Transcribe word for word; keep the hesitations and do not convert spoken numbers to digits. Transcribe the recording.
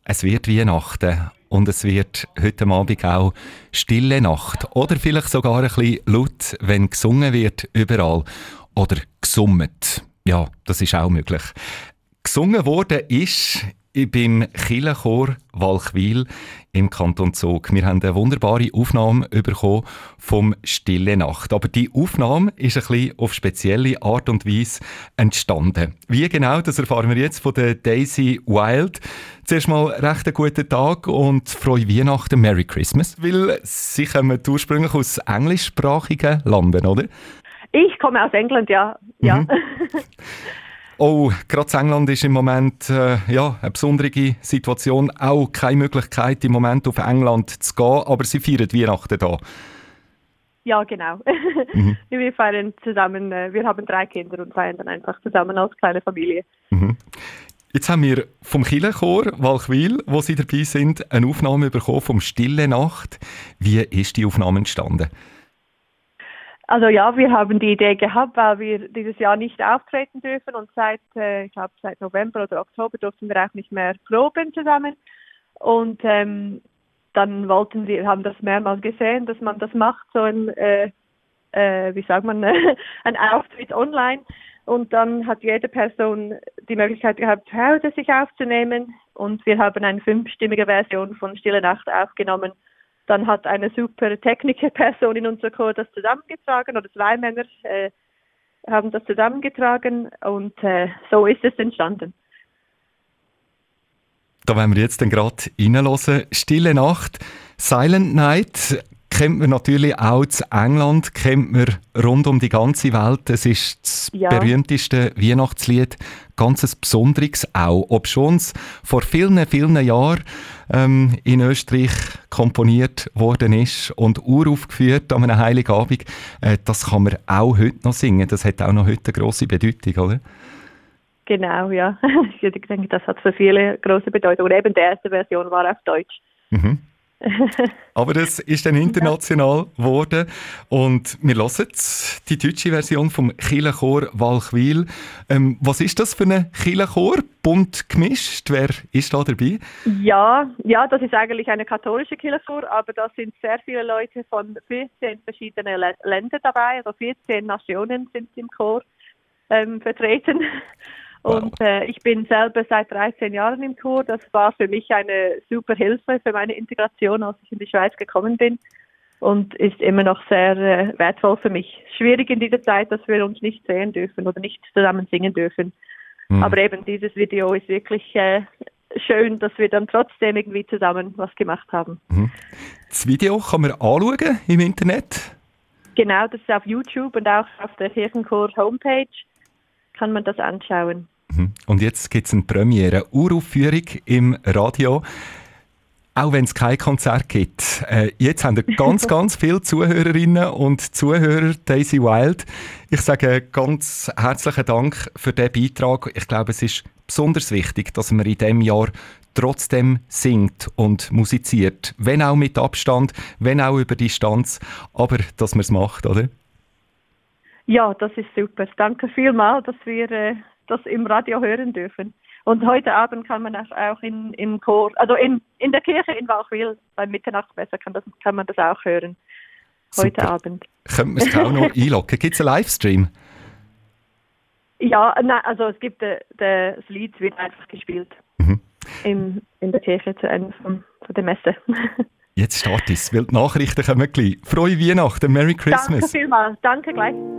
Es wird Weihnachten und es wird heute Abend auch Stille Nacht. Oder vielleicht sogar ein bisschen laut, wenn gesungen wird überall. Oder gesummt. Ja, das ist auch möglich. Gesungen worden ist beim Kirchenchor Walchwil im Kanton Zug. Wir haben eine wunderbare Aufnahme bekommen vom Stille Nacht. Aber die Aufnahme ist ein bisschen auf spezielle Art und Weise entstanden. Wie genau, das erfahren wir jetzt von der Daisy Wild. Zuerst mal recht einen guten Tag und frohe Weihnachten, Merry Christmas. Weil Sie kommen ursprünglich aus englischsprachigen Landen, oder? Ich komme aus England, ja. ja. Mhm. Oh, gerade in England ist im Moment äh, ja, eine besondere Situation. Auch keine Möglichkeit, im Moment auf England zu gehen, aber Sie feiern Weihnachten da. Ja, genau. Mhm. Wir feiern zusammen, äh, wir haben drei Kinder und feiern dann einfach zusammen als kleine Familie. Mhm. Jetzt haben wir vom Kirchenchor Walchwil, wo Sie dabei sind, eine Aufnahme bekommen vom Stille Nacht. Wie ist die Aufnahme entstanden? Also ja, wir haben die Idee gehabt, weil wir dieses Jahr nicht auftreten dürfen und seit, äh, ich glaube seit November oder Oktober durften wir auch nicht mehr proben zusammen. Und ähm, dann wollten wir, haben das mehrmals gesehen, dass man das macht, so ein, äh, äh, wie sagt man, ein Auftritt online. Und dann hat jede Person die Möglichkeit gehabt, zu Hause sich aufzunehmen. Und wir haben eine fünfstimmige Version von Stille Nacht aufgenommen. Dann hat eine super Technikerperson in unserer Chor das zusammengetragen, oder zwei Männer äh, haben das zusammengetragen und äh, so ist es entstanden. Da wollen wir jetzt dann gerade reinhören. Stille Nacht, Silent Night kennt man natürlich auch zu England, kennt man rund um die ganze Welt. Es ist das ja. berühmteste Weihnachtslied, ganz ein besonderes auch. Obschon es vor vielen, vielen Jahren ähm, in Österreich komponiert worden ist und uraufgeführt an einem Heiligabend, äh, das kann man auch heute noch singen. Das hat auch noch heute eine grosse Bedeutung, oder? Genau, ja. Ich denke, das hat für viele große Bedeutung. Und eben die erste Version war auf Deutsch. Mhm. Aber das ist dann international geworden und wir hören jetzt die deutsche Version vom Kirchenchor Walchwil. Ähm, was ist das für ein Kirchenchor? Bunt gemischt? Wer ist da dabei? Ja, ja, das ist eigentlich eine katholische Kirchenchor, aber da sind sehr viele Leute von vierzehn verschiedenen L- Ländern dabei, also vierzehn Nationen sind im Chor ähm, vertreten. Und wow. äh, ich bin selber seit dreizehn Jahren im Chor. Das war für mich eine super Hilfe für meine Integration, als ich in die Schweiz gekommen bin. Und ist immer noch sehr äh, wertvoll für mich. Schwierig in dieser Zeit, dass wir uns nicht sehen dürfen oder nicht zusammen singen dürfen. Mhm. Aber eben dieses Video ist wirklich äh, schön, dass wir dann trotzdem irgendwie zusammen was gemacht haben. Mhm. Das Video kann man anschauen im Internet? Genau, das ist auf YouTube und auch auf der Kirchenchor Homepage. Kann man das anschauen. Und jetzt gibt es eine Premiere, Uraufführung im Radio, auch wenn es kein Konzert gibt. Äh, jetzt haben wir ganz, ganz viele Zuhörerinnen und Zuhörer, Daisy Wild. Ich sage ganz herzlichen Dank für diesen Beitrag. Ich glaube, es ist besonders wichtig, dass man in diesem Jahr trotzdem singt und musiziert. Wenn auch mit Abstand, wenn auch über Distanz, aber dass man es macht, oder? Ja, das ist super. Danke vielmals, dass wir äh, das im Radio hören dürfen. Und heute Abend kann man das auch in, im Chor, also in, in der Kirche in Walchwil, beim Mitternachtsmesse kann, das, kann man das auch hören. Heute super. Abend. Könnte man es auch noch einloggen? Gibt es einen Livestream? Ja, nein, also es gibt, de, de, das Lied wird einfach gespielt. Mhm. In, in der Kirche zu Ende von, von der Messe. Jetzt startet es, weil die Nachrichten kommen gleich. Frohe Weihnachten, Merry Christmas. Danke vielmals, danke gleich.